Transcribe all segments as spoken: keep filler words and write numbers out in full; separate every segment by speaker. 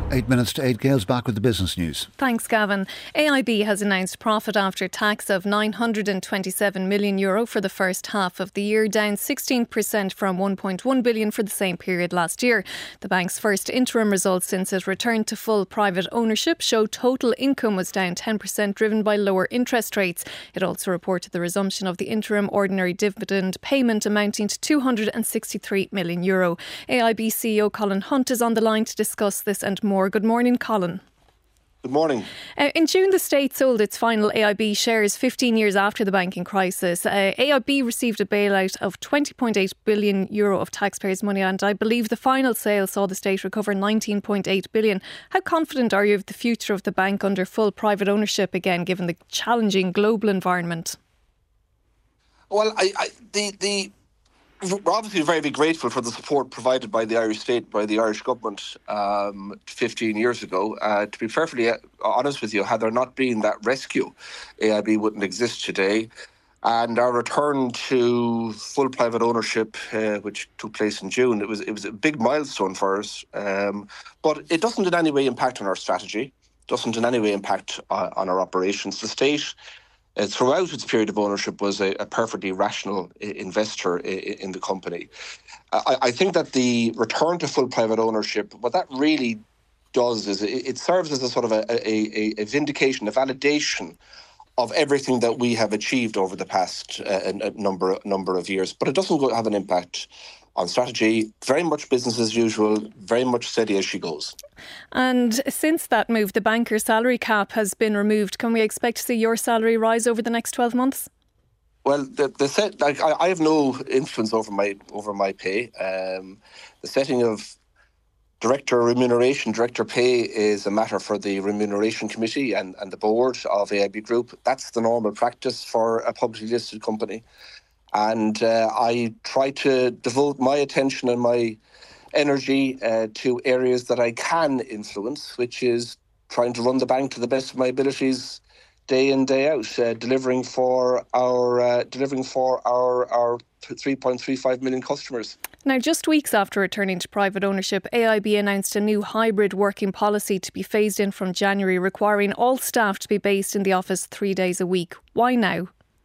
Speaker 1: Eight minutes to eight. Gail's back with the business news.
Speaker 2: Thanks, Gavin. A I B has announced profit after tax of nine hundred twenty-seven million euro for the first half of the year, down sixteen percent from one point one billion for the same period last year. The bank's first interim results since it returned to full private ownership show total income was down ten percent, driven by lower interest rates. It also reported the resumption of the interim ordinary dividend payment amounting to two hundred sixty-three million euro. A I B C E O Colin Hunt is on the line to discuss this and more. Good morning, Colin.
Speaker 3: Good morning.
Speaker 2: Uh, in June, the state sold its final A I B shares fifteen years after the banking crisis. Uh, A I B received a bailout of twenty point eight billion euro of taxpayers' money, and I believe the final sale saw the state recover nineteen point eight billion. How confident are you of the future of the bank under full private ownership again, given the challenging global environment?
Speaker 3: Well, I, I, the the we're obviously very, very grateful for the support provided by the Irish state, by the Irish government um, fifteen years ago. Uh, to be perfectly honest with you, had there not been that rescue, A I B wouldn't exist today. And our return to full private ownership, uh, which took place in June, it was it was a big milestone for us. Um, but it doesn't in any way impact on our strategy, doesn't in any way impact uh, on our operations. The state, Uh, throughout its period of ownership, was a, a perfectly rational uh, investor in, in the company. I, I think that the return to full private ownership, what that really does is it, it serves as a sort of a, a, a vindication, a validation of everything that we have achieved over the past uh, a number number of years. But it doesn't go, have an impact on strategy. Very much business as usual, very much steady as she goes.
Speaker 2: And since that move, the banker's salary cap has been removed. Can we expect to see your salary rise over the next twelve months?
Speaker 3: Well, the, the set, like, I, I have no influence over my over my pay. Um, the setting of director remuneration, director pay is a matter for the remuneration committee and, and the board of A I B Group. That's the normal practice for a publicly listed company. And uh, I try to devote my attention and my energy uh, to areas that I can influence, which is trying to run the bank to the best of my abilities day in, day out, uh, delivering for our uh, delivering for our, our three point three five million customers.
Speaker 2: Now, just weeks after returning to private ownership, A I B announced a new hybrid working policy to be phased in from January, requiring all staff to be based in the office three days a week. Why now?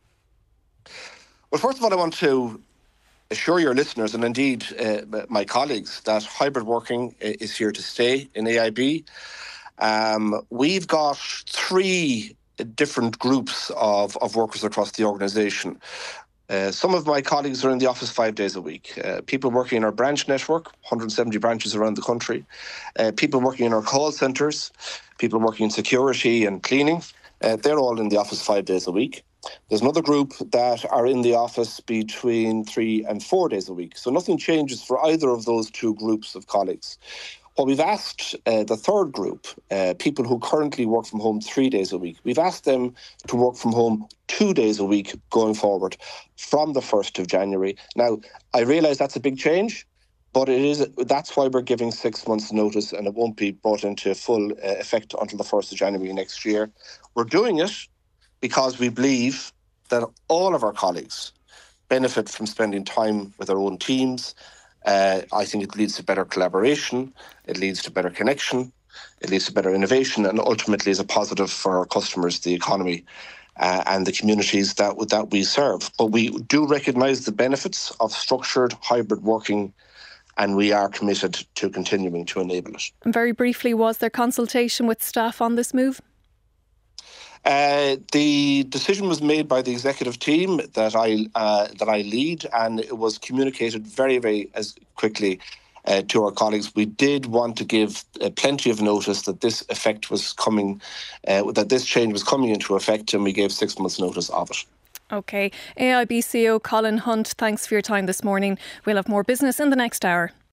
Speaker 3: Well, first of all, I want to assure your listeners and indeed uh, my colleagues that hybrid working is here to stay in A I B. Um, we've got three different groups of, of workers across the organisation. Uh, some of my colleagues are in the office five days a week. Uh, people working in our branch network, one hundred seventy branches around the country. Uh, people working in our call centres. People working in security and cleaning. Uh, they're all in the office five days a week. There's another group that are in the office between three and four days a week. So nothing changes for either of those two groups of colleagues. What we've asked uh, the third group, uh, people who currently work from home three days a week, we've asked them to work from home two days a week going forward from the first of January. Now, I realise that's a big change, but it is that's why we're giving six months' notice, and it won't be brought into full uh, effect until the first of January next year. We're doing it because we believe that all of our colleagues benefit from spending time with their own teams. Uh, I think it leads to better collaboration, it leads to better connection, it leads to better innovation, and ultimately is a positive for our customers, the economy, uh, and the communities that, that we serve. But we do recognise the benefits of structured hybrid working, and we are committed to continuing to enable it.
Speaker 2: And very briefly, was there consultation with staff on this move?
Speaker 3: Uh, the decision was made by the executive team that I uh, that I lead, and it was communicated very, very as quickly uh, to our colleagues. We did want to give uh, plenty of notice that this effect was coming, uh, that this change was coming into effect, and we gave six months' notice of it.
Speaker 2: OK. A I B C E O Colin Hunt, thanks for your time this morning. We'll have more business in the next hour.